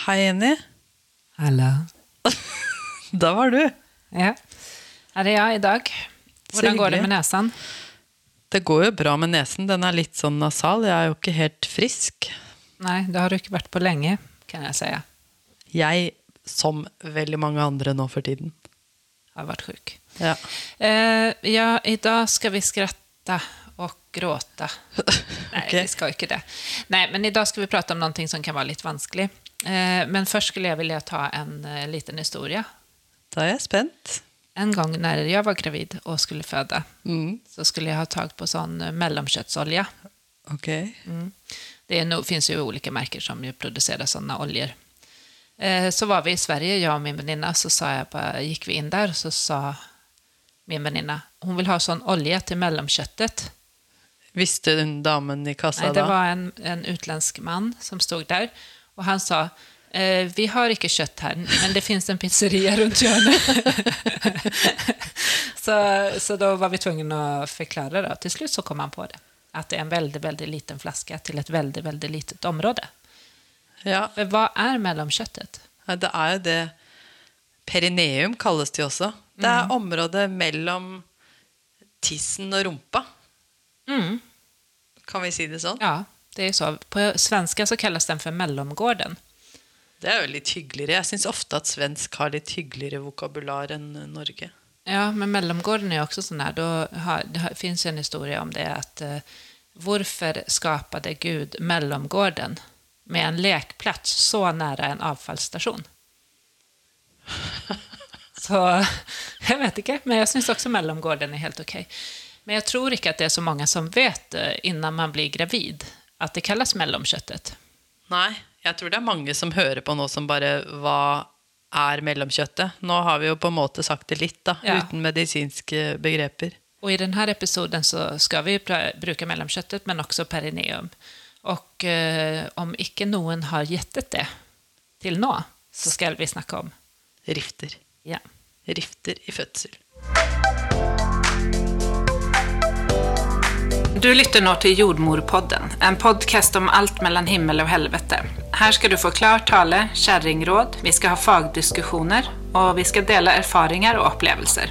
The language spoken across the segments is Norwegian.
Hei, Jenny. Hallo. Da var du. Ja, her er jeg i dag. Hvordan går det med nesen? Det går jo bra med nesen. Den er litt sånn nasal. Jeg er jo ikke helt frisk. Nei, det har du ikke vært på lenge, kan jeg si. Jeg, som veldig mange andre nå for tiden. Har vært sjuk. Ja. Ja, i dag skal vi skratta og gråta. Nei, Ok. vi skal ikke det. Nei, men i dag skal vi prate om noe som kan være litt vanskelig. Men først skulle jeg vilja ta en liten historie. Da er jeg spent. En gang när jag var gravid och skulle föda så skulle jag ha tagit på sån mellomkjøttsolja. Ok. Finns ju olika märken som ju producerar sådana oljor. Så var vi i Sverige, jag och min väninna, så gick vi in där så sa min väninna, hon vill ha sån olja till mellomkjøttet. Visste den damen i kassa Nej, det da? var en utländsk man som stod där och han sa, vi har ikke kjøtt her, men det finns en pizzeria rundt hjørnet. så då var vi tvungna att förklara det. Till slut så kom han på det. Att det är en väldigt, väldigt liten flaska till ett väldigt, väldigt litet område. Ja, For hva er mellomkjøttet? det er jo det. Perineum kalles det jo også. Det er området mellom tissen og rumpa. Kan vi si det sånn? Ja, det är så. På svenska så kallas den för mellomgården. Det er jo litt hyggeligere. Jeg synes ofte at svensk har litt hyggeligere vokabular enn Norge. Ja, men mellomgården är också sån här. Det finns en historia om det att varför skapade Gud mellomgården med en lekplats så nära en avfallsstation? Så jag vet inte, men jag syns också mellomgården är helt okej. Men jag tror inte att det är så många som vet innan man blir gravid att det kallas mellomkjøttet. Nei, jeg tror det er mange som hører på nå som bare, hva er mellomkjøttet? Nå har vi jo på en måte sagt det litt da, Ja. uten medisinske begreper. Och i den här episoden så ska vi bruka mellomkjøttet men också perineum. Och om ikke noen har gjettet det till nå så ska vi snacka om. Rifter. Ja. Rifter i fødsel. Du lytter nå til Jordmorpodden, en podcast om alt mellom himmel og helvete. Her skal du få klar tale, kärringråd, vi skal ha fagdiskussioner, og vi skal dele erfaringer og opplevelser.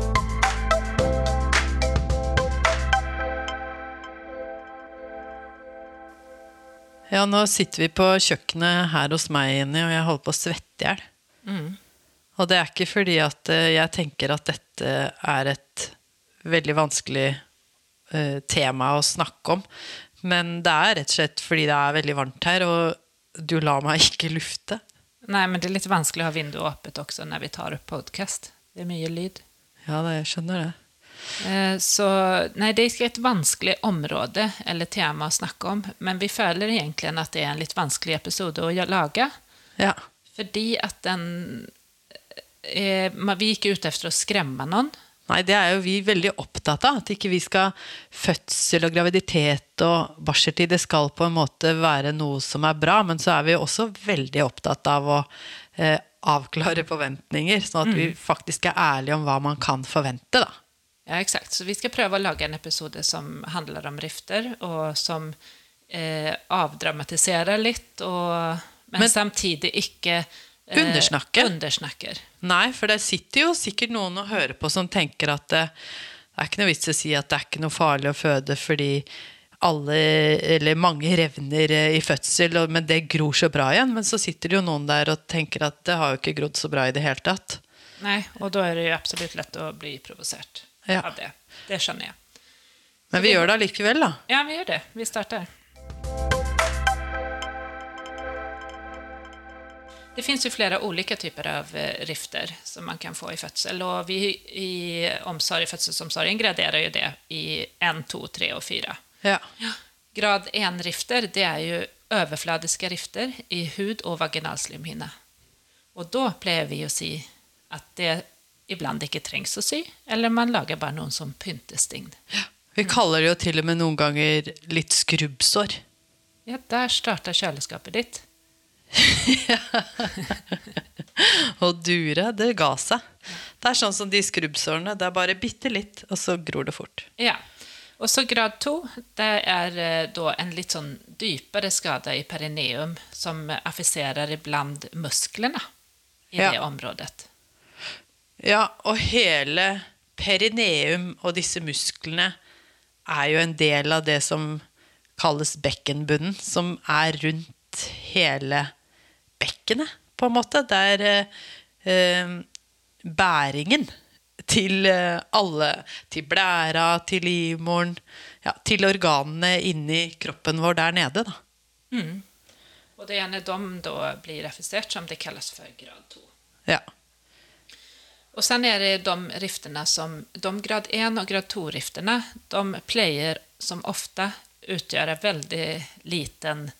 Ja, nå sitter vi på kjøkkenet her hos meg, Jenny, og jeg holder på å svette ihjel. Og det er ikke fordi at jeg tenker at dette er et veldig vanskelig tema å snakke om, men det er rett og slett fordi det er veldig varmt her, og du lar meg ikke lufte. Nei, men det er litt vanskelig å ha vinduet åpent også når vi tar opp podcast. Det er mye lyd. Ja, jeg skjønner det. Så nei, det er ikke et vanskelig område eller tema å snakke om, men vi føler egentlig at det er en litt vanskelig episode å lage, Ja, fordi at vi gikk ut efter å skremme noen. nei, det er jo vi veldig opptatt av, at ikke vi skal fødsel og graviditet og barseltid, det skal på en måte være noe som er bra, men så er vi også veldig opptatt av å avklare forventninger, sånn at vi faktisk er ærlige om hva man kan forvente da. Ja, exakt. Så vi skal prøve å lage en episode som handler om rifter, og som avdramatiserer litt, men samtidig ikke undersnakker. Nei, for det sitter jo sikkert noen og hører på som tenker at det er ikke noe vits å si at det er ikke noe farlig å føde fordi alle, eller mange revner i fødsel, men det gror så bra igjen. Men så sitter det jo noen der og tenker at det har jo ikke grodd så bra i det hele tatt. Nei, og da er det jo absolutt lett å bli provosert av det. Det skjønner jeg. Men vi gjør det likevel da. Ja, vi gjør det. Vi starter. Det finns ju flera olika typer av rifter som man kan få i fødsel, og vi i fødselsomsorgen graderar ju det i 1, 2, 3 og 4. Ja. Grad 1 rifter, det er jo overfladiske rifter i hud og vaginalslimhinne. Og da pleier vi å si at det ibland ikke trengs å sy, eller man lager bare noen som pyntesting. Vi kaller det jo til og med noen ganger litt skrubbsår. Ja, der starter kjøleskapet ditt. Og dure, det ga seg. Det er sånn som de skrubbsårene, det er bare bitte litt, og så gror det fort. Ja, Och så grad 2, det är då en lite sån djupare skada i perineum som affiserar ibland musklerna i det området. Ja, og hele perineum og disse musklene er jo en del av det som kalles bekkenbunnen, som er rundt hele bekkenet, på en måte. Det er bæringen til alle, til blæra, til livmoren, ja, til organene inni kroppen vår der nede, da. Och det är när de då blir affiserat som det kallas för grad 2. Ja. Och sen är det de rifterna som, de grad 1 och grad 2-rifterna, de pleier som ofta utgör väldigt liten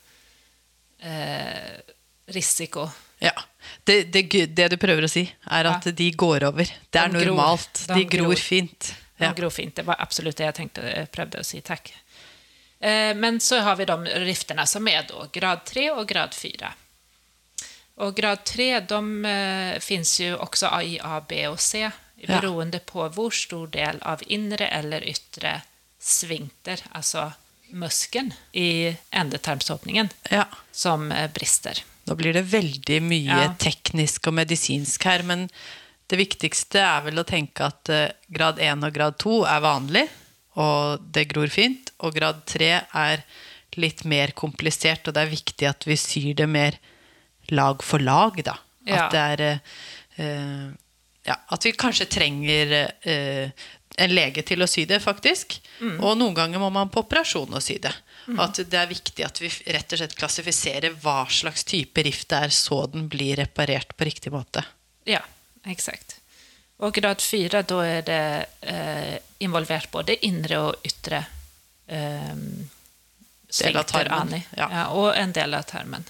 risiko. Ja, det du prøver å si er at de går over. Det er normalt. De gror fint. De gror fint, det var absolut det jag prövde att säga, tack. Men så har vi de rifterna som är då grad 3 och grad 4. Och grad 3, de finns ju också i A, B och C, beroende på hur stor del av inre eller yttre svinkter, alltså muskeln i endetarmsåpningen, som brister. Nå blir det veldig mye teknisk og medisinsk her, men det viktigste er vel å tenke at grad 1 og grad 2 er vanlig, og det gror fint, og grad 3 er litt mer komplisert, og det er viktig at vi syr det mer lag for lag, da. At det er, at vi kanskje trenger en lege til å sy det, faktisk. Og noen ganger må man på operasjon å sy det. At det er viktig at vi rett og slett klassifiserer hva slags type rift det er, så den blir reparert på riktig måte. Ja, exakt. Och grad 4, då är det involverat både inre och yttre sfinkter, och en del av tarmen.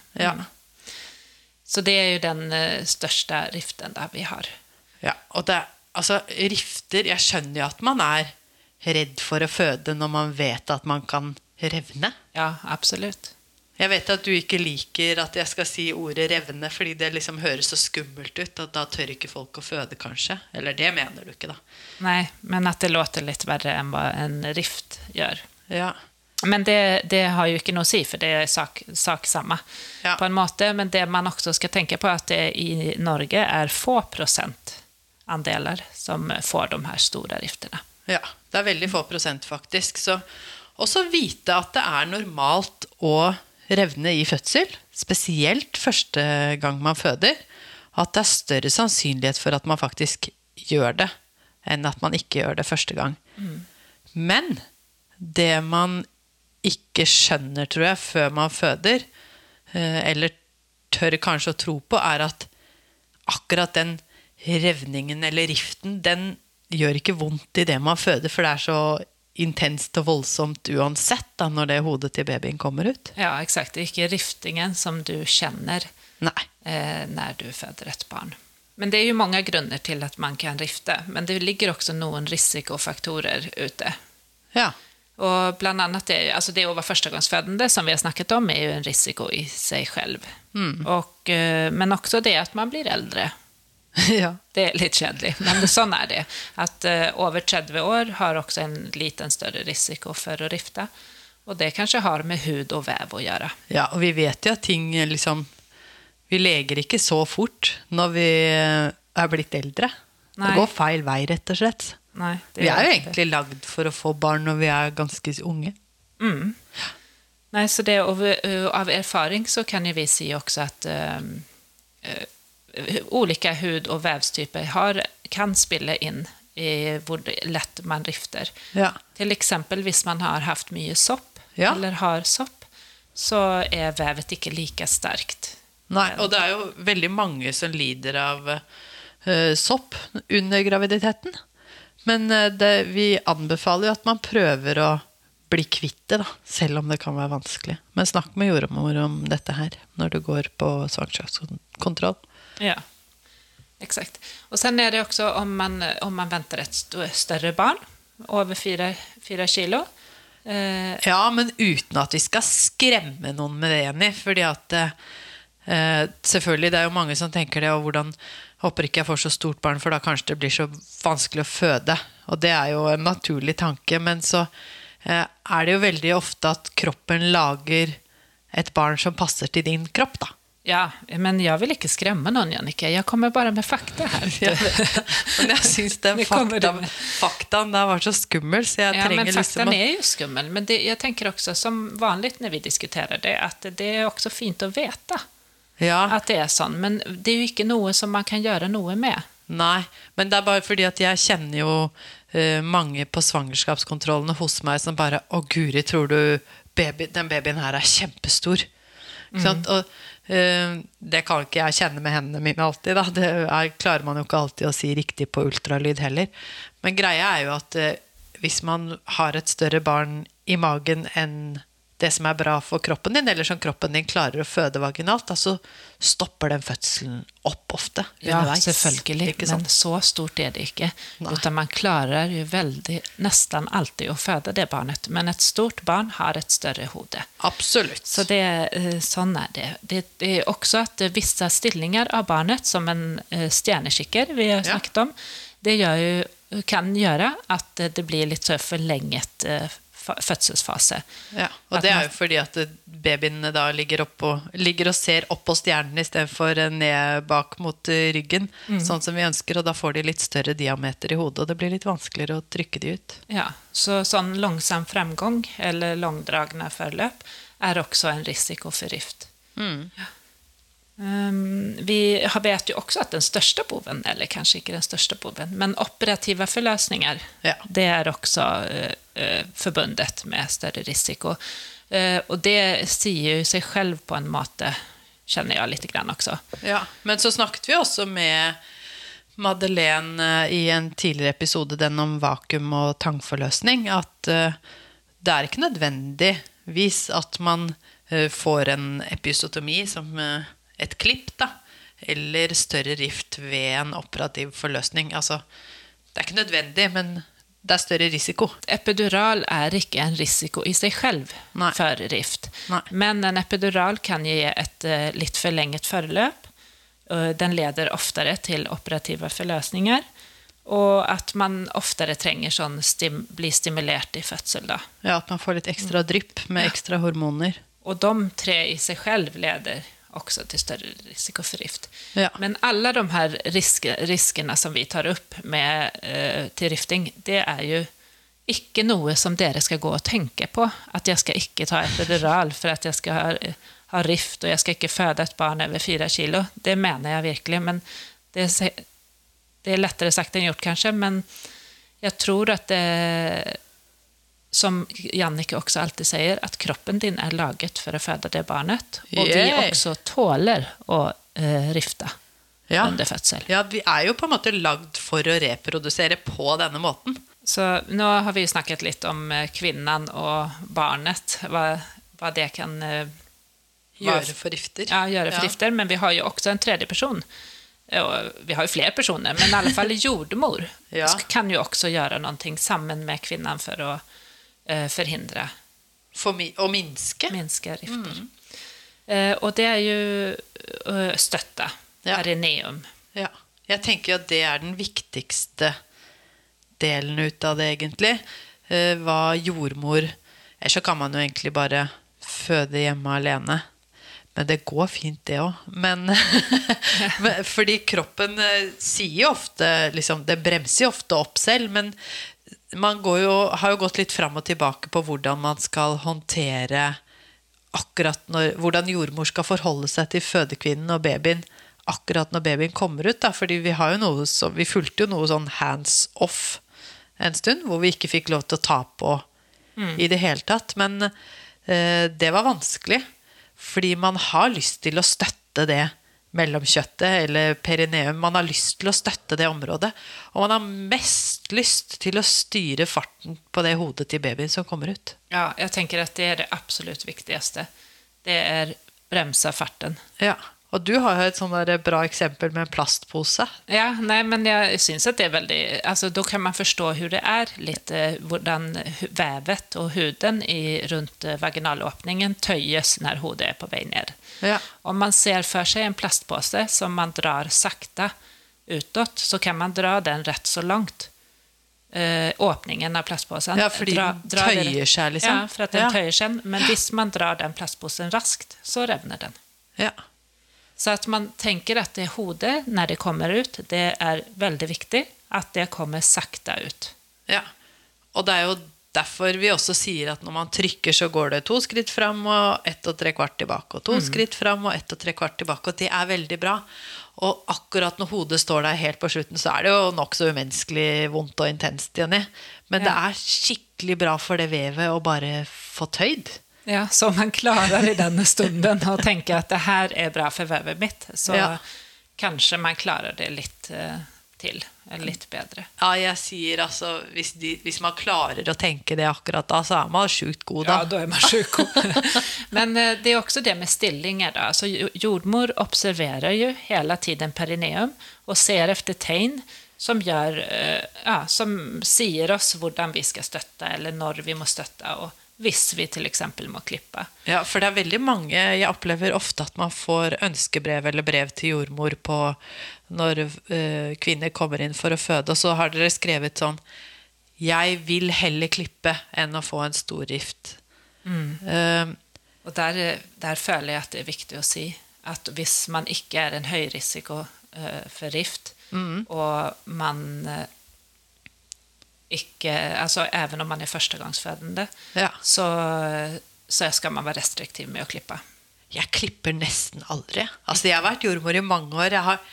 Så det är ju den största riften där vi har. Ja, og det, altså rifter, jeg skjønner jo at man er redd for å føde når man vet at man kan revne. Ja, absolut. Jeg vet at du ikke liker at jeg skal si ordet revne, fordi det liksom høres så skummelt ut, at da tør ikke folk å føde kanskje. Eller det mener du ikke da? Nej, men att det låter lite värre än vad en rift gör. Ja. Men det har ju ikke noe å si, for det er sak samme på en måte. Men det man også skal tenke på er at det i Norge er få prosentandeler som får de her store riftene. Ja, det er veldig få prosent faktisk. Så også vite at det er normalt å revne i fødsel, spesielt første gang man føder, at det er større sannsynlighet for at man faktisk gjør det, enn at man ikke gjør det første gang. Men det man ikke skjønner, tror jeg, før man føder, eller tør kanskje å tro på, er at akkurat den revningen eller riften, den gjør ikke vondt i det man føder, for det er så intenst og voldsomt uansett da, når det hodet til babyen kommer ut. Ja, exakt. Det er ikke riftingen som du kjenner när du föder ett barn. Men det är ju många grunner till att man kan rifte, men det ligger också någon risikofaktorer ute. Ja. Och bland annat det att vara förstagångsfödande som vi har snackat om är ju en risiko i sig själv. Och, men också det att man blir äldre. Ja. Det är lite kjedligt, men sån är det. Att över 30 år har också en liten större risiko för att rifta. Och det kanske har med hud och väv att göra. Ja, och vi vet ju att ting liksom, vi leger ikke så fort når vi er blitt eldre. Det går feil vei, rett og slett. Nei, vi er jo egentlig lagd for å få barn når vi er ganske unge. Nej, så det av erfaring så kan ju vi se också att olika hud- och vävstyper kan spille in i hur lätt man rifter. Ja. Till exempel hvis man har haft mye sopp eller har sopp, så är vävet inte lika starkt. Nej, och det är ju väldigt många som lider av sopp under graviditeten. Men vi anbefaler jo at man prøver å bli kvitt det, da, selv om det kan være vanskelig. Men snakk med jordmor om dette her, når du går på svangerskapskontroll. Ja, exakt. Och sen är det också om man väntar ett större barn, över 4 kilo. Ja, men uten at vi skal skremme noen med det, Jenny, fordi at selvfølgelig, det er jo mange som tenker det, og hvordan håper ikke jeg får så stort barn, for da kanskje det blir så vanskelig å føde. Og det er jo en naturlig tanke, men så er det jo veldig ofte at kroppen lager et barn som passer til din kropp, da. Ja, men jeg vil ikke skremme noen, Jannicke. Jeg kommer bare med fakta her. Men jeg synes den faktaen der var så skummel, så jeg trenger men liksom faktaen er jo skummel, men det, jeg tenker også, som vanlig når vi diskuterer det, at det er også fint å vite at det er sånn, men det er jo ikke noe som man kan gjøre noe med. Nei, men det er bare fordi at jeg kjenner jo mange på svangerskapskontrollene hos meg som bare, Guri, tror du den babyen her er kjempestor? Ikke sant? Og det kan ikke jeg kjenne med hendene mine alltid, da. Det klarer man jo ikke alltid å si riktig på ultralyd heller. Men greia er jo at hvis man har et større barn i magen enn det som er bra for kroppen din, eller som kroppen din klarer å føde vaginalt, da, så stopper den fødselen opp ofte. Ja, underveis. selvfølgelig, men så stort er det ikke. Utan man klarer jo nesten alltid å føde det barnet, men et stort barn har et større hode. Absolutt. Så sånn er det. Det er også at visse stillinger av barnet, som en stjernekikker vi har snakket om, det kan gjøre at det blir litt så forlenget fødselsfase. Ja, og det er jo fordi at babyen da ligger og ser opp på stjernen i stedet for ned bak mot ryggen, sånn som vi ønsker, og da får de litt større diameter i hodet, og det blir litt vanskeligere å trykke de ut. Ja, så sånn langsom fremgang, eller langdragne forløp, er også en risiko for rift. Ja. Vi vet jo også at den største boven, eller kanskje ikke den største boven, men operative forløsninger, det er også forbundet med større risiko. Og det sier jo seg selv på en måte, kjenner jeg litt grann også. Ja, men så snakket vi også med Madeleine i en tidligere episode, den om vakuum og tangforløsning, at det er ikke nødvendigvis at man får en episotomi som et klipp, da, eller større rift ved en operativ forløsning. Altså, det er ikke nødvendig, men det er større risiko. Epidural er ikke en risiko i seg selv for rift. Nei. Men en epidural kan gi et litt forlenget forløp. Den leder oftere til operative forløsninger, og at man oftere trenger sånn bli stimulert i fødsel. Da. Ja, at man får litt ekstra drypp med ekstra hormoner. Og de 3 i seg selv leder också till större risiko för rift. Ja. Men alla de här riskerna som vi tar upp med till rifting, det är ju ikke noe som dere skal gå og tenke på. At jeg skal ikke ta epidural for at jeg skal ha rift, og jeg skal ikke føde et barn over 4 kilo. Det mener jeg virkelig, men det er lettere sagt enn gjort kanskje, men jeg tror at det, som Jannicke også alltid sier, at kroppen din er laget for å føde det barnet, og vi også tåler å rifte under fødsel. Ja, vi er jo på en måte lagd for å reprodusere på denne måten. Så nå har vi snakket litt om kvinnan og barnet, hva det kan gjøre for rifter. Ja, gjøre for rifter, men vi har jo også en tredje person. Vi har jo flere personer, men i alle fall jordmor kan jo også gjøre noe sammen med kvinnan for å forhindre og minske rifter. Og det er jo støtte, perineum. Ja, jeg tenker jo at det er den viktigste delen ut av det egentlig. Hva jordmor, så kan man jo egentlig bare føde hjemme alene. Men det går fint det også. Men fordi kroppen sier jo ofte, liksom, det bremser jo ofte opp selv, men man har jo gått litt fram og tilbake på hvordan man skal håndtere hvordan jordmor skal forholde seg til fødekvinnen og babyen akkurat når babyen kommer ut, da, fordi vi fulgte jo noe sånn hands off en stund, hvor vi ikke fikk lov til å ta på i det hele tatt, men det var vanskelig, fordi man har lyst til å støtte det mellomkjøttet eller perineum, man har lyst til å støtte det området, og man har mest lyst til å styre farten på det hodet til babyen som kommer ut. Ja, jeg tenker at det er det absolutt viktigste. Det er bremsa farten. Ja, og du har jo et sånn der bra eksempel med en plastpose. Ja, nei, men jeg synes at det er veldig, altså då kan man forstå hur det er, litt hvordan vävet og huden rundt vaginalåpningen tøyes når hodet er på vei ned. Ja. Om man ser for seg en plastpose som man drar sakta utåt, så kan man dra den rett så langt. åpningen av plastpåsen. Ja, fordi den tøyer seg, liksom. Ja, for at den tøyer seg. Men hvis man drar den plastpåsen raskt, så revner den. Ja. Så at man tenker at det hodet, når det kommer ut, det er veldig viktig at det kommer sakta ut. Ja, og det er jo derfor vi også sier at når man trykker så går det 2 skritt frem og 1 3/4 tilbake, og 2 skritt frem og 1 3/4 tilbake, og det er veldig bra. Og akkurat når hodet står der helt på slutten, så er det jo nok så umenneskelig vondt og intenst, Jenny. Men det er skikkelig bra for det vevet å bare få tøyd. Ja, så man klarer i denne stunden å tenke at det her er bra for vevet mitt, så kanskje man klarer det litt til, eller litt bedre. Ja, jeg sier altså, hvis man klarer å tenke det akkurat da, så er man sjukt god da. Ja, da er man sjukt god. Men det er også det med stillinger da. Så jordmor observerer jo hele tiden perineum og ser efter tegn som som sier oss hvordan vi skal støtte, eller når vi må støtte, og hvis vi til eksempel må klippe. Ja, for det er veldig mange, jeg opplever ofte at man får ønskebrev eller brev til jordmor på når kvinner kommer inn for å føde, og så har dere skrevet sånn, jeg vil heller klippe enn å få en stor rift. Og der føler jeg at det er viktig å si, at hvis man ikke er en høy risiko for rift, og man ikke, altså även om man er førstegangsfødende, så skal man være restriktiv med å klippe. Jeg klipper nesten aldri. Altså, jeg har vært jordmor i mange år.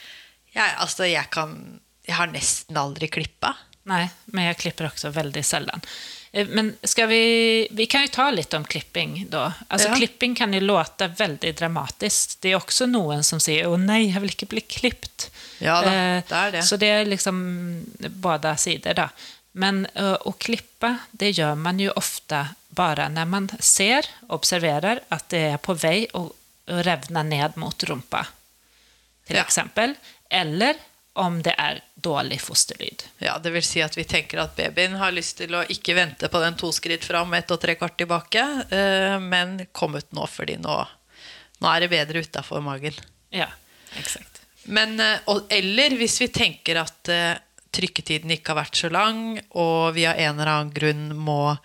Jeg har nesten aldri klippet. Nei, men jeg klipper også veldig sällan. Men vi kan jo ta litt om klipping då. Alltså klipping kan jo låta veldig dramatisk. Det er også noen som sier, åh nei, jeg vil ikke bli klippt. Ja da, det er det. Så det er liksom båda sidor da. Men å klippe, det gjør man jo ofte bare når man ser, observerer at det er på vei å revne ned mot rumpa, til eksempel. Eller om det er dårlig fosterlyd. Ja, det vil si at vi tenker at babyen har lyst til å ikke vente på den 2 skritt fram, 1 3/4 tilbake, men kom ut nå, fordi nå er det bedre utenfor magen. Ja, exakt. Men, eller hvis vi tenker at trykketiden ikke har vært så lang, og vi av en eller annen grunn må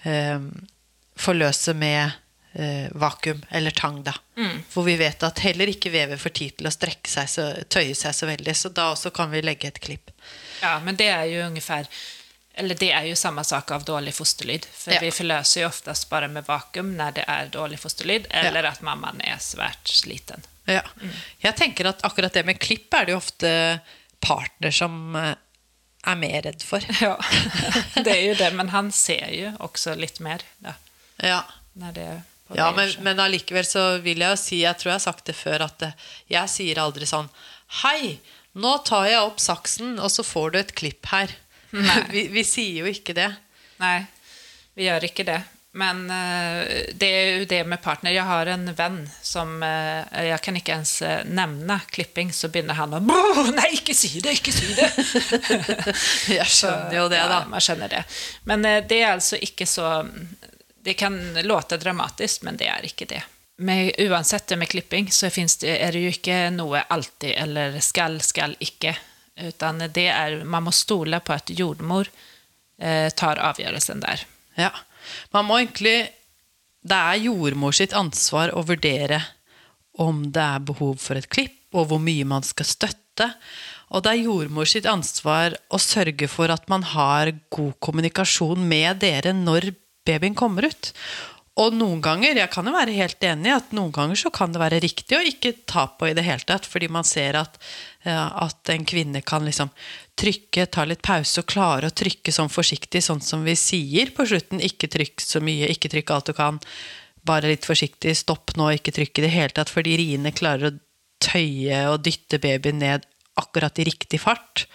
forløse med vakuum eller tang da. For vi vet at heller ikke vevet får tid til å strekke seg, tøye seg så veldig, så da også kan vi legge et klipp. Ja, men det er jo ungefär, eller det er jo samme sak av dårlig fosterlyd, for vi forløser jo oftast bare med vakuum når det er dårlig fosterlyd, eller at mammaen er svært sliten. Ja, jeg tenker at akkurat det med klipp er det jo ofte partner som er mer redd for. Ja, det er jo det, men han ser jo også litt mer da. Ja. Når det er på ja, men allikevel så vil jeg jo si, jeg tror jeg har sagt det før, at jeg sier aldri sånn, hei, nå tar jeg opp saksen, og så får du et klipp her. Vi sier jo ikke det. Nei, vi gjør ikke det. Men det er jo det med partner. Jeg har en venn som, jeg kan ikke ens nevne klipping, så begynner han å, nei, ikke si det, ikke si det. Jeg skjønner jo det da. Ja, man skjønner det. Men det er altså ikke så, det kan låte dramatisk, men det er ikke det. Men uansett det med klipping, så er det jo ikke noe alltid, eller skal ikke, utan det er, man må stole på at jordmor tar avgjørelsen der. Ja, man må egentlig, det er jordmor sitt ansvar å vurdere om det er behov for et klipp, og hvor mye man skal støtte. Og det er jordmor sitt ansvar å sørge for at man har god kommunikasjon med dere når babyen kommer ut. Og noen ganger, jeg kan jo være helt enig i at noen ganger så kan det være riktig å ikke ta på i det hele tatt, fordi man ser at en kvinne kan liksom trykke, ta litt pause og klare å trykke sånn forsiktig, sånn som vi sier på slutten, ikke trykk så mye, ikke trykk alt du kan, bare litt forsiktig, stopp nå, ikke trykk i det hele tatt, fordi riene klarer å tøye og dytte babyen ned akkurat i riktig fart.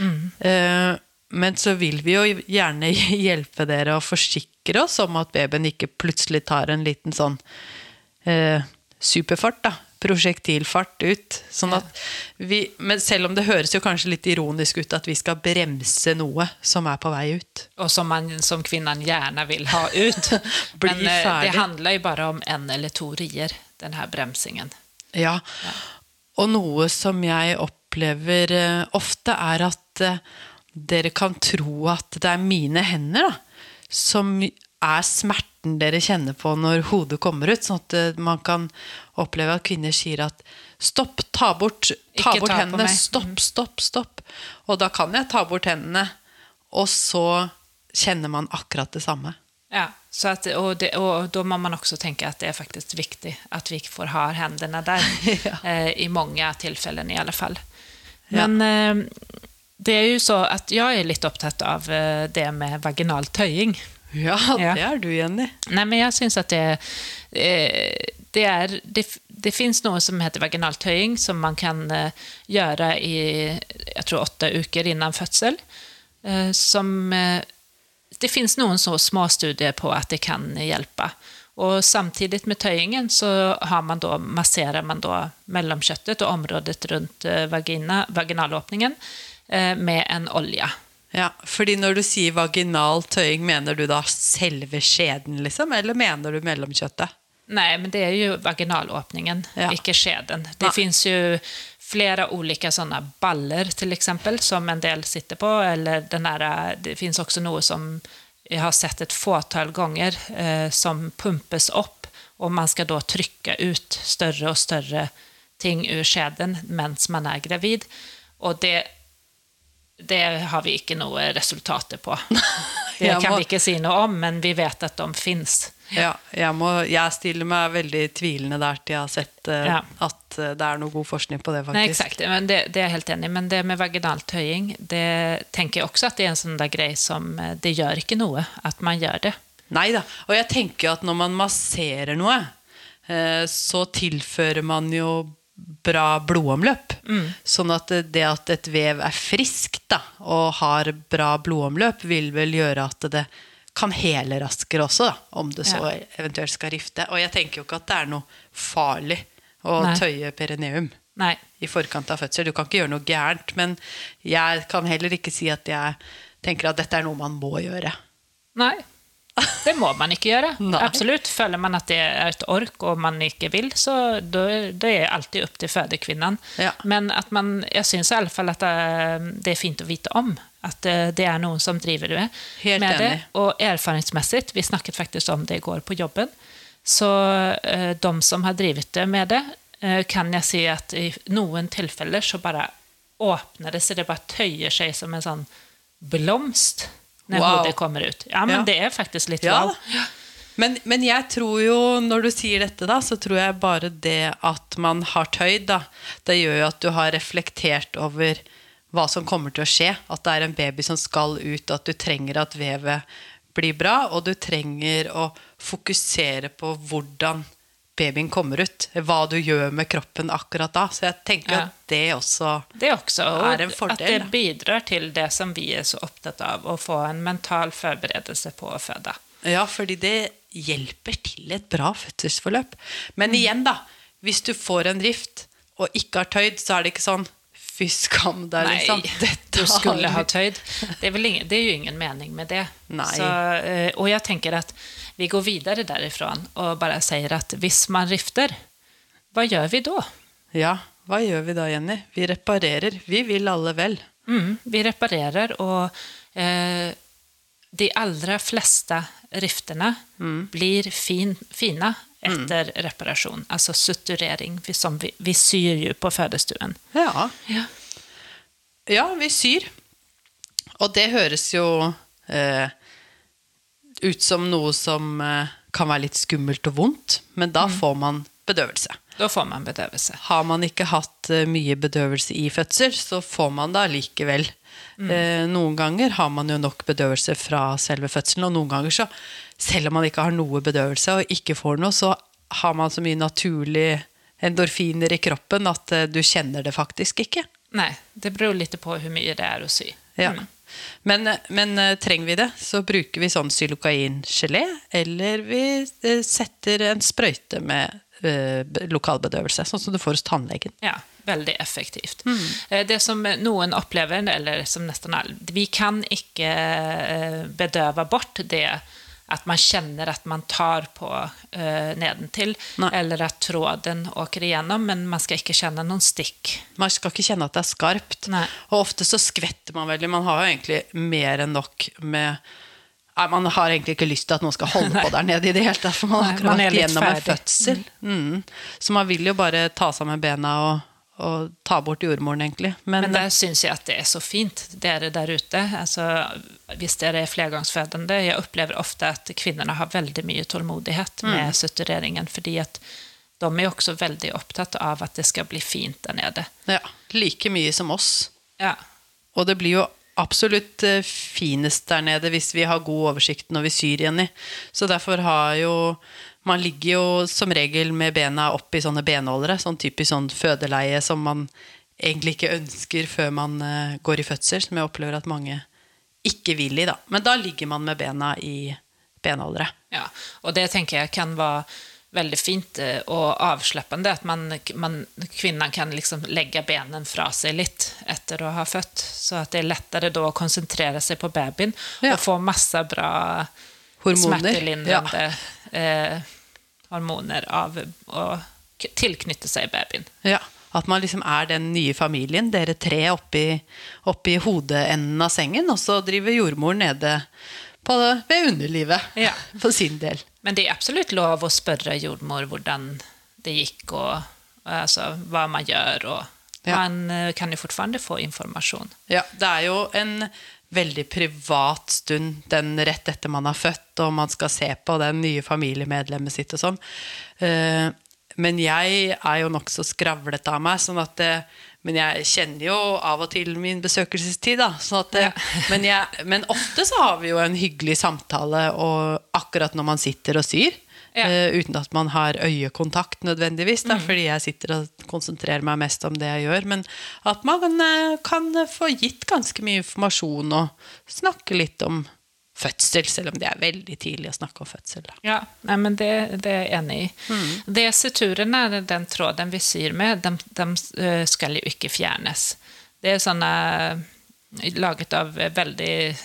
Men så vil vi jo gjerne hjelpe dere å forsikre oss om at babyen ikke plutselig tar en liten sånn superfart da, projektilfart ut. Sånn at men selv om det høres jo kanskje litt ironisk ut at vi skal bremse noe som er på vei ut. Og som man som kvinnan gjerne vil ha ut. Men det handler jo bare om 1 eller 2 rier, den her bremsingen. Ja, og noe som jeg opplever ofte er at dere kan tro at det mine hender da, som smerten dere kjenner på når hodet kommer ut, sånn at man kan oppleve at kvinner sier at stopp, ta bort hendene, stopp. Og da kan jeg ta bort hendene, og så kjenner man akkurat det samme. Ja, så att, och då må man också tänka att det är faktiskt viktigt att vi får ha händerna där i många tillfällen i alla fall. Men det är ju så att jag är lite upptatt av det med vaginal töjning. Ja, det du, Jenny. Nej, men jag syns att det finns något som heter vaginal töjning som man kan göra i, jag tror 8 veckor innan födsel. Det finns någon så små studier på att det kan hjälpa. Och samtidigt med töjningen så masserar man då mellanköttet och området runt vaginalåpningen med en olja. Ja, fordi når du sier vaginal tøying, mener du da selve skjeden, liksom? Eller mener du mellomkjøttet? Nej, men det är ju vaginalåpningen, inte skeden. Det finns ju flera olika sådana baller till exempel som en del sitter på, eller det finns också något som jag har sett ett fåtal gånger som pumpas upp, och man ska då trycka ut större och större ting ur skeden medan man är gravid, och det har vi inte några resultat på. Det kan vi inte si noe om, men vi vet att de finns. Ja, jeg stiller meg veldig tvilende der til jeg har sett at det noe god forskning på det faktisk. Nej, exakt, men det är jag helt enig. Men det med vaginal töjning, det tänker jag också att det är en sån där grej som det gör inte noe att man gör det. Nej da, og jeg tenker at når man masserer noe, så tilfører man jo bra blodomløp. Sånn at det at et vev friskt da, og har bra blodomløp vil vel gjøre at det kan hele raskere også da, om det så eventuelt skal rifte. Og jeg tenker jo ikke at det noe farlig å tøye perineum i forkant av fødsel. Du kan ikke gjøre noe gærent, men jeg kan heller ikke si at jeg tenker at dette noe man må gjøre. Nei, det må man ikke gjøre. Absolutt. Føler man at det et ork og man ikke vil, så det alltid upp til fødekvinnen. Men at jeg synes i alle fall at det fint å vite om at det noen som driver med det. Og erfaringsmessigt, vi snakket faktisk om det igår på jobben, så de som har drivet det med det, kan jeg si at i noen tilfeller så bare åpner det sig, det bare tøyer seg som en sånn blomst när hodet kommer ut. Ja, men det faktiskt lite wow. Men jeg tror jo, når du sier dette da, så tror jeg bare det at man har tøyd da, det gjør jo at du har reflektert over hva som kommer til å skje, at det en baby som skal ut, at du trenger at vevet blir bra, og du trenger å fokusere på hvordan babyen kommer ut, hva du gjør med kroppen akkurat da. Så jeg tenker at det også en fordel. At det bidrar til det som vi så opptatt av, å få en mental forberedelse på å føde. Ja, fordi det hjelper til et bra fødselsforløp. Men igjen da, hvis du får en rift og ikke har tøyd, så det ikke sånn, fy skam der liksom. Du skulle ha tøyd. Det är ju ingen mening med det. Så, och jag tänker att vi går vidare därifrån och bara säger att hvis man rifter, vad gör vi då? Ja, vad gör vi då, Jenny? Vi reparerar. Vi vill alla väl. Vi reparerar, och de allra flesta rifterna blir fina efter reparation, alltså suturering, som vi syr ju på födestuen. Ja, vi syr. Och det hörs ju ut som noe som kan være litt skummelt og vondt, men da får man bedøvelse. Da får man bedøvelse. Har man ikke hatt mye bedøvelse i fødsel, så får man da likevel. Noen ganger har man jo nok bedøvelse fra selve fødselen, og noen ganger så, selv om man ikke har noe bedøvelse og ikke får noe, så har man så mye naturlig endorfiner i kroppen at du kjenner det faktisk ikke. Nei, det beror litt på hvor mye det å sy. Ja. Men trenger vi det, så bruker vi sånn xylokain-gelé, eller vi setter en sprøyte med lokalbedøvelse, sånn som du får hos tannlegen. Ja, veldig effektivt. Det som noen opplever, eller som nesten alle, vi kan ikke bedøve bort det att man känner att man tar på nedentil, eller att tråden åker igenom, men man ska inte känna någon stick. Man skal ikke kjenne at det skarpt. Nei. Og ofte så skvetter man veldig. Man har jo egentlig mer enn nok med... Nei, man har egentlig ikke lyst til at noen skal holde på der nede i det hele tatt, for man har akkurat vært gjennom en fødsel. Så man vil jo bare ta sammen bena og ta bort jordmoren egentlig. Men där syns jag att det är så fint, det är det där ute. Alltså, visst är det flergangsfödande. Jag upplever ofta att kvinnorna har väldigt mycket tålmodighet med sutureringen, för att de är också väldigt upptagna av att det ska bli fint där nere. Ja, lika mycket som oss. Ja. Och det blir ju absolutt finest der nede hvis vi har god oversikt når vi syr igjen i. Så derfor har jo, man ligger jo som regel med bena opp i sånne benholdere, sånn typisk sånn fødeleie som man egentlig ikke ønsker før man går i fødsel, som jeg opplever at mange ikke vil i da. Men da ligger man med bena i benholdere. Ja, och det tänker jag kan vara väldigt fint och avslappande att kvinnan kan liksom lägga benen fra sig lite efter att ha fött, så att det är lättare då att koncentrera sig på babyn och få massa bra smärtlindrande hormoner av att tillknytta sig babyn. Ja, at man liksom den nye familien, dere tre oppi hodeenden av sengen, og så driver jordmoren nede ved underlivet for sin del. Men det är absolut lov att spörra jordmor hvordan det gick och alltså, vad man gör, och man kan ju fortfarande få information. Ja, det är ju en väldigt privat stund den rett etter man har født, og man skal se på den nye familiemedlemmet sitt og sånn. Men jeg jo nok så skravlet av meg, sånn at men jeg kjenner jo av og til min besøkelsestid da, sånn at, men ofte så har vi jo en hyggelig samtale og akkurat når man sitter og syr, uten at man har øyekontakt nødvendigvis da, fordi jeg sitter og konsentrerer meg mest om det jeg gjør, men at man kan få gitt ganske mye informasjon og snakke litt om fødsel, selv om det veldig tidlig å snakke om fødsel. Da. Ja, nej, men det är jag enig i. Det suturerna, den tråden vi syr med, de ska ju inte fjärnes. Det är såna laget av väldigt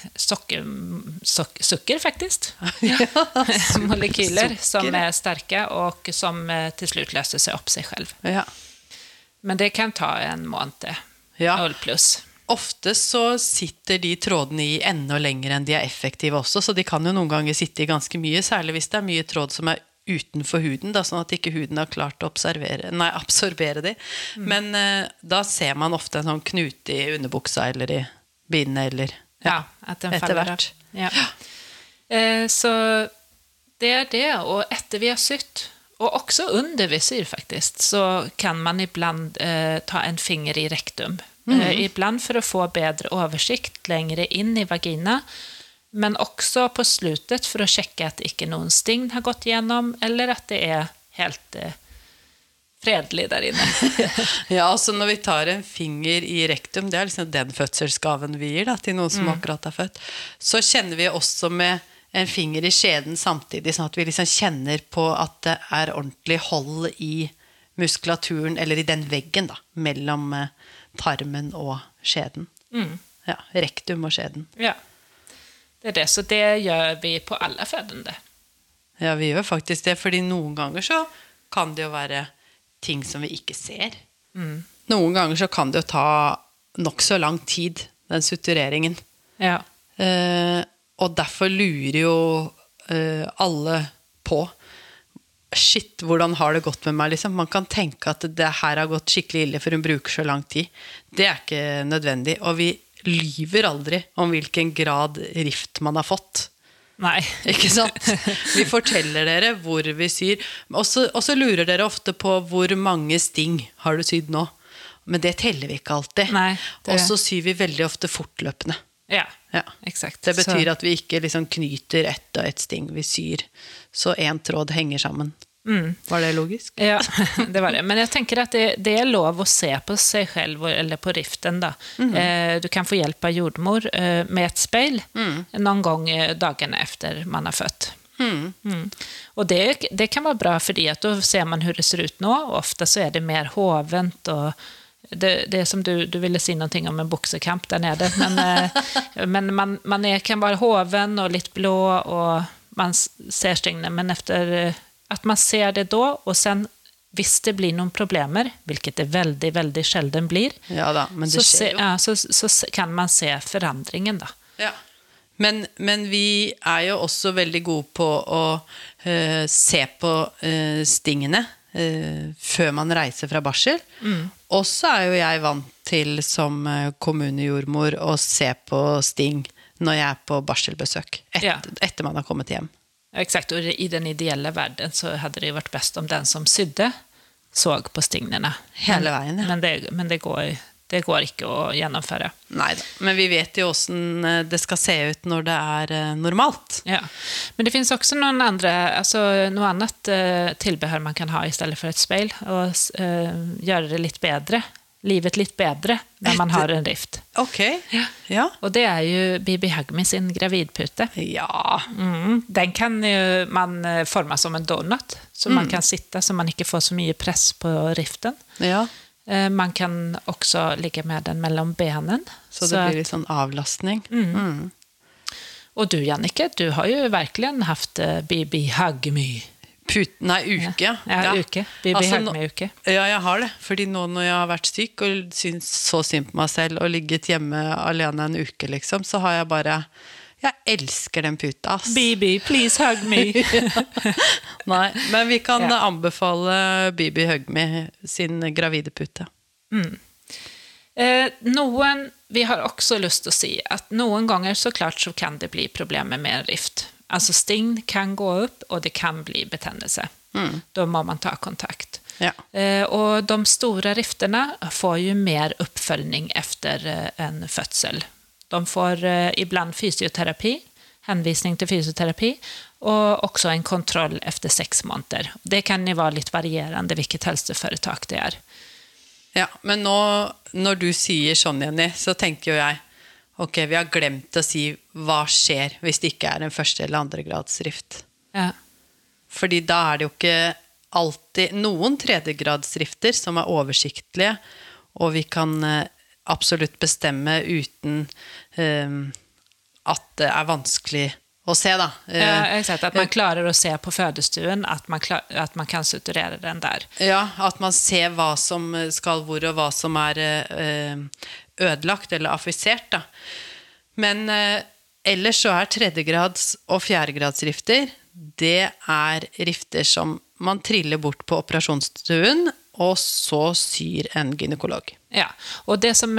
sukker faktiskt. Molekyler som är starka och som till slut löser sig upp sig själv. Ja. Men det kan ta en måned. 0 plus. Ofte så sitter de trådene i enda lenger enn de effektive også, så de kan jo noen ganger sitte i ganske mye, særlig hvis det mye tråd som utenfor huden, da, sånn at ikke huden har klart å absorbere de. Men da ser man ofte en sånn knute i underbuksa eller i bindet, eller at den faller av. Ja. Så det det, og etter vi har sytt, og også under vi syr faktisk, så kan man ibland ta en finger i rektum. Ibland för att få bättre översikt längre in i vagina, men också på slutet för att checka att inte någon sting har gått igenom eller att det är helt fredlig där inne. Ja, så när vi tar en finger i rektum, det liksom den fødselsgaven vi ger da, till någon som akkurat har fött, så känner vi också med en finger i skeden samtidigt, så att vi liksom känner på att det ordentlig håll i muskulaturen, eller i den väggen da, mellom tarmen og skeden. Ja, rektum og skeden. Ja, det det. Så det gjør vi på alle fødende. Ja, vi gjør faktisk det, fordi noen ganger så kan det jo være ting som vi ikke ser. Noen ganger så kan det jo ta nok så lang tid, den sutureringen. Ja. Og derfor lurer jo alle på shit, hvordan har det gått med meg liksom? Man kan tenke at det her har gått skikkelig ille for hun bruker så lang tid. Det ikke nødvendig, og vi lyver aldri om hvilken grad rift man har fått. Nei. Ikke sant? Vi forteller dere hvor vi syr, og så lurer dere ofte på hvor mange sting har du sydd nå. Men det teller vi ikke alltid. Nei, og så syr vi veldig ofte fortløpende. Ja, exakt. Det betyr at vi ikke liksom knyter ett og ett sting vi syr. Så en tråd hänger sammen. Var det logisk? Ja, det var det. Men jag tänker att det är lov att se på sig själv eller på riften då. Du kan få hjälp av jordmor med ett spejl någon gång dagen efter man har fött. Och det kan vara bra för det att då ser man hur det ser ut nu. Ofta så är det mer hovent och det är som du ville säga någonting om en boxekamp där nere, men man kan vara hoven och lite blå och man ser stingene, men efter att man ser det då, och sen hvis det blir noen problemer, vilket det veldig, veldig sjelden blir, Ja da, men det skjer jo. ja, så kan man se forandringen da. Ja. Men vi jo også veldig gode på å se på stingene før man reiser fra barsel. Og så jo jeg vant til som kommunejordmor å se på sting når jeg på barselbesøk, etter man har kommet hjem. Exakt, och i den ideella världen så hade det varit bäst om den som sydde såg på stingnerna. Hela vägen, ja. Men det går ikke å gjennomføre. Nei da, men vi vet jo hvordan det skal se ut når det normalt. Ja, men det finns också noe annet tilbehør man kan ha i stedet for et speil, og gjøre det litt bedre. Livet litt bedre når man har en rift. Ok, ja. Og det jo Bibi Hugmy sin gravidpute. Ja. Den kan jo man forma som en donut, så man kan sitte så man ikke får så mye press på riften. Ja. Man kan også ligge med den mellom benen. Så det blir litt sånn avlastning. Og du, Jannike, du har jo virkelig haft Bibi Hugmy. Uke. Ja, uke. Bibi Hugmy-uke. Ja, jeg har det. Fordi nå når jeg har vært syk og synes så synd på meg selv og ligget hjemme alene en uke, liksom, så har jeg bare... Jeg elsker den puta, ass. Bibi, please hug me. Nei, men vi kan anbefale Bibi Hugmy sin gravide pute. Vi har også lyst til å si at noen ganger så klart så kan det bli problemer med en rift. Altså sting kan gå upp och det kan bli betennelse. Då må man ta kontakt. Ja. Och de stora rifterna får ju mer uppföljning efter en födsel. De får ibland fysioterapi, hänvisning till fysioterapi och också en kontroll efter 6 måneder. Det kan ju vara lite varierande vilket helseföretag det Ja, men nå, når du sier sånn, Jenny, så tenker jo jeg ok, vi har glemt å si hva skjer hvis det ikke en første eller andre grads rift. Ja. Fordi da det jo ikke alltid noen tredjegradsrifter som oversiktlige, og vi kan absolutt bestemme uten at det vanskelig å se da. Ja, exakt. At man klarer å se på fødestuen, at man kan suturere den der. Ja, at man ser hva som skal hvor, og hva som ødelagt eller affisert da. Men ellers så tredjegrads- og fjerdegradsrifter, det rifter som man triller bort på operasjonsstuen, og så syr en gynekolog. Ja, og det som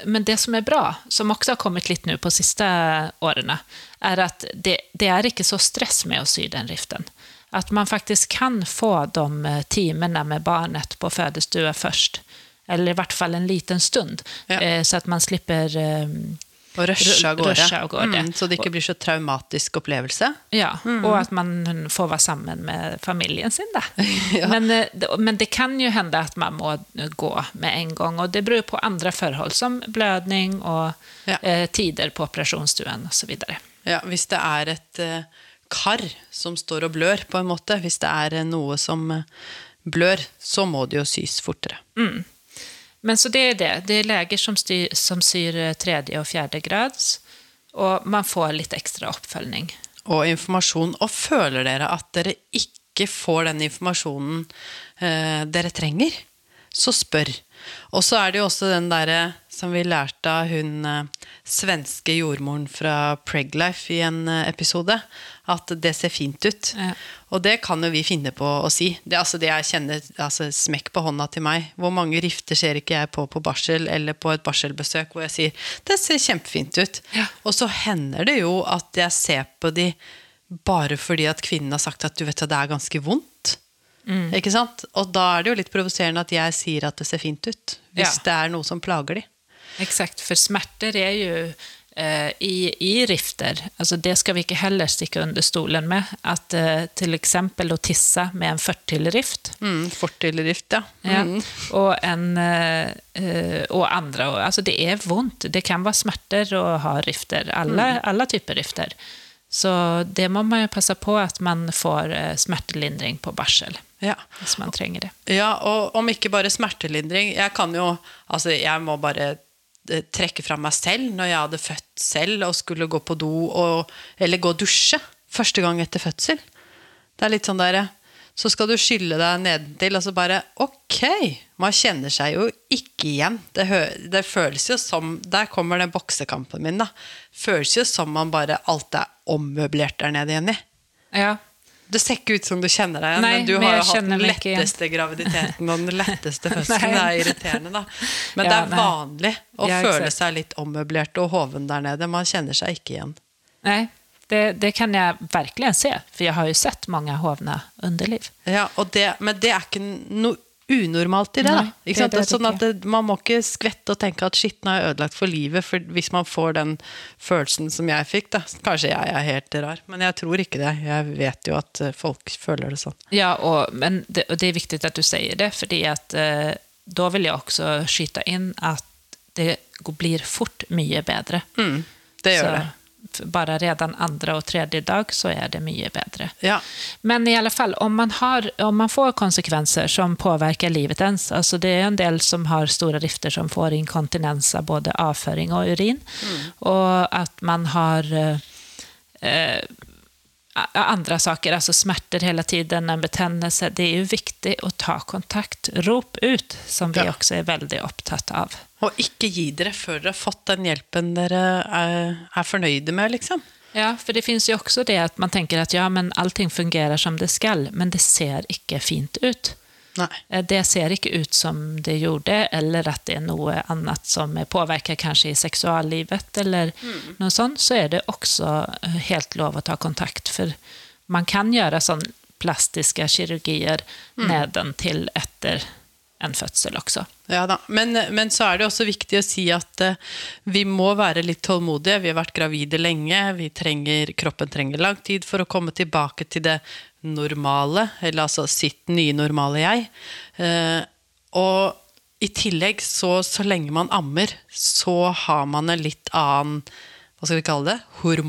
bra, som også har kommet litt nå på siste årene, at det ikke så stress med å sy den riften. At man faktisk kan få de timene med barnet på fødestua først, eller i hvert fall en liten stund, så at man slipper og rushe av gårde. Så det ikke blir så traumatisk opplevelse. Ja, og at man får være sammen med familien sin da. Ja. Men det kan jo hende at man må gå med en gang, og det beror på andre forhold som blødning og tider på operasjonsstuen og så videre. Ja, hvis det et kar som står og blør på en måte, hvis det noe som blør, så må det jo sys fortere. Men så det det läger som syr 3. och 4. grads, och man får litt ekstra oppfølging. Og informasjon, og føler dere at dere ikke får den informasjonen dere trenger, så spør. Og så det jo også den der som vi lærte av hun svenske jordmoren fra Preglife i en episode, at det ser fint ut. Ja. Og det kan jo vi finne på å si. Det jeg kjenner, smekk på hånda til meg. Hvor mange rifter ser ikke jeg på barsel, eller på et barselbesøk, hvor jeg sier, det ser kjempefint ut. Ja. Og så hender det jo at jeg ser på de bare fordi at kvinnen har sagt at du vet at det ganske vondt. Ikke sant? Og da det jo litt provoserende at jeg sier at det ser fint ut, hvis det noe som plager de. Exakt, for smerter jo i rifter, alltså det ska vi inte heller sticka under stolen med, att till exempel då tissa med en förtilrift. Förtilrift, ja. Och andra, alltså det vondt, det kan vara smärtor och ha rifter, alla typer rifter. Så det må man ju passa på att man får smertelindring på barsel. Ja. Hvis man trenger det. Ja, og om ikke bare smertelindring, jeg må bare trekke fra meg selv når jeg hadde født selv og skulle gå på do eller gå og dusje. første gang etter fødsel. Det litt sånn der, så skal du skylle deg nedentil, og så bare, ok, man kjenner seg jo ikke igjen. Det føles jo som, der kommer den boksekampen min da, føles jo som man bare alt ommøblert der nede igjen i. Ja. Det ser ikke ut som du kjenner deg igjen, Nei, men du men har jeg jo hatt den kjenner meg ikke letteste graviditeten og den letteste fødselen. Det irriterende da. Men Ja, det nei. vanlig å Ja, føle exakt. seg litt ommøblert og hoven der nede. Man kjenner seg ikke igjen. Nej, det kan jag verkligen se. För jag har ju sett många hovna underliv. Ja, men det ikke noe unormalt i det da. Nei, Ikke sant? det Sånn ikke. at man må ikke skvette og tenke at shit, nå er jeg ødelagt for livet, for hvis man får den følelsen som jeg fikk da, kanskje jeg helt rar, men jeg tror ikke det. Jeg vet jo at folk føler det sånn. Ja, men det är viktigt att du säger det, för det att då vill jag också skyta in att det blir fort mycket bättre. Det gjør Så det. bara redan andra och tredje dag så är det mycket bättre. Ja. Men i alla fall, om man får konsekvenser som påverkar livet ens, alltså det är en del som har stora rifter som får inkontinens av både avföring och urin, och att man har andra saker, alltså smärtor hela tiden, en betändelse, det är ju viktigt att ta kontakt, rop ut, som vi Ja. också är väldigt upptatt av. Og ikke gi dere før dere har fått den hjelpen dere er fornøyde med, liksom. Ja, för det finns ju också det att man tänker att ja, men allting fungerar som det skall, men det ser inte fint ut. Nei. Det ser inte ut som det gjorde, eller att det är något annat som påverkar kanske i sexuallivet eller något sånt, så är det också helt lov att ta kontakt, för man kan göra sån plastiska kirurgier neden till efter en fødsel også. Ja da, men så er det også viktig å si at vi må være litt tålmodige. Vi har vært gravide lenge, kroppen trenger lang tid for å komme tilbake til det normale, eller altså sitt nye normale jeg. Og i tillegg, så lenge man ammer, så har man en litt annen, hva skal vi kalle det,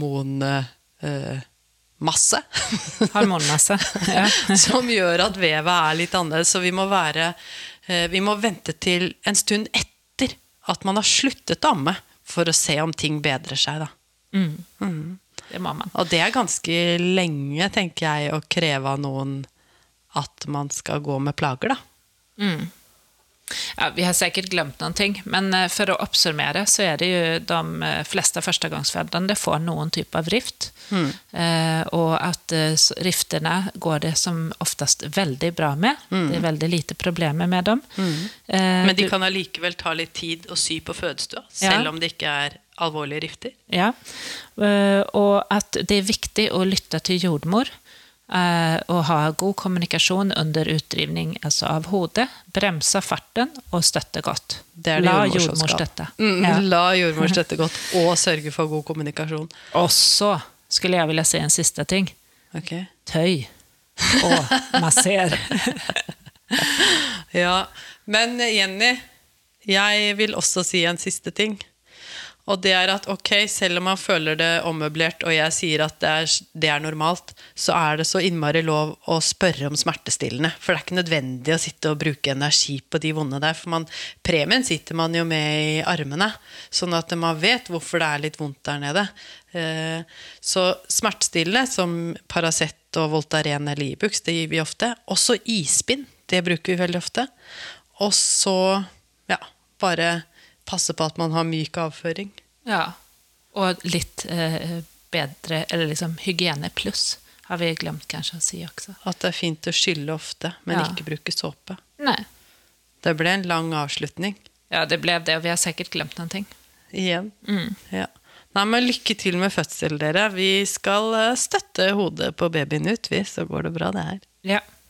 hormonmasse. Hormonmasse, ja. Som gjør at vevet litt annerledes, så vi må vente til en stund etter at man har sluttet å amme, for å se om ting bedrer seg da. Det må man. Og det ganske lenge, tenker jeg, å kreve av noen at man skal gå med plager da. Ja, vi har säkert glömt någonting, men för att uppsummera så är det ju de flesta förstagångsfödande får någon typ av rift. Och att rifterna går det som oftast väldigt bra med. Det är väldigt lite problem med dem. Men de kan allikevel ta litt tid å sy på fødestua, selv om det ikke er alvorlige rifter. Ja, och att det är viktigt att lyssna till jordmor och ha god kommunikation under utdrivning, alltså av hodet, bremsa farten och stötta gott. Det det La jordmor som jordmor skal. stötta. La jordmor støtte godt, og sørge for god kommunikasjon. Och så skulle jag vilja säga en sista ting. Ok. Töj och masser. Ja, men Jenny, jeg vil også si en siste ting. Og det at, ok, selv om man føler det ommøblert, og jeg sier at det er normalt, så er det så innmari lov å spørre om smertestillende. For det er ikke nødvendig å sitte og bruke energi på de vonde der, for premien sitter man jo med i armene, sånn at man vet hvorfor det er litt vondt der nede. Så smertestillende, som Paracet og Voltaren eller Ibux, det gir vi ofte. Også ispinn, det bruker vi veldig ofte. Og så, ja, bare passe på at man har myk avføring. Ja, och lite bättre, eller liksom hygiene plus har vi glömt kanske att säga också. At det er fint å skylle ofte, men Ja. ikke bruke såpe. Nej. Det ble en lang avslutning. Ja, det blev det, och vi har säkert glömt någonting. Igjen. Ja. Nei, men lykke til med fødsel, dere. Vi skal støtte hodet på babyen ut, så går det bra det her. Ja.